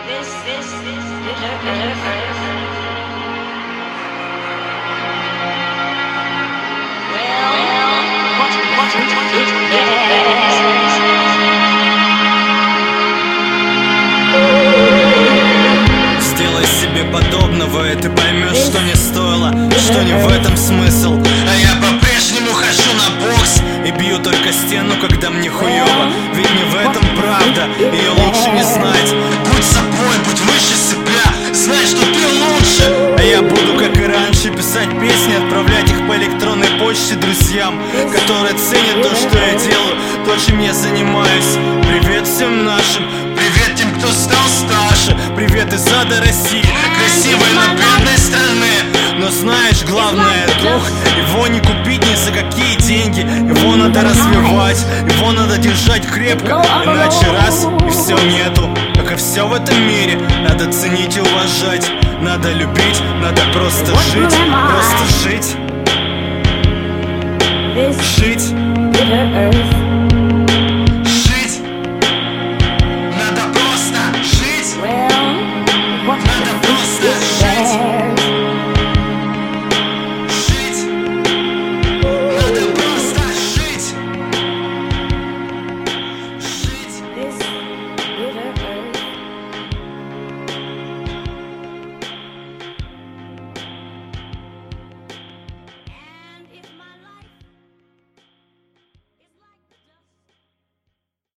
Сделай себе подобного, и ты поймешь, что не стоило, что не в этом смысл. А я по-прежнему хожу на бокс и бью только стену, когда мне хуёво. Ведь не в этом правда, ее лучше не знать. Будь собой, будь выше себя, знай, что ты лучше. А я буду, как и раньше, писать песни, отправлять их по электронной почте друзьям, которые ценят то, что я делаю, то, чем я занимаюсь. Привет всем нашим, привет тем, кто стал старше. Привет из ада России, красивой, но бедной страны. Но знаешь, главное, друг, его не купить ни за какие деньги. Его надо развивать, его надо держать крепко, иначе раз и все нету. Как и все в этом мире, надо ценить и уважать. Надо любить, надо просто жить, просто жить. Жить.